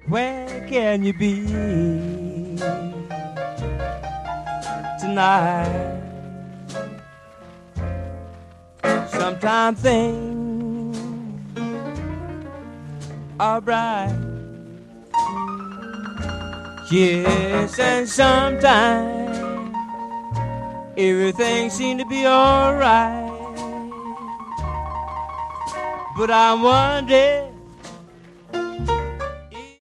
Where can you be tonight? Sometimes things are bright, yes, and sometimes everything seems to be alright. But I'm wondering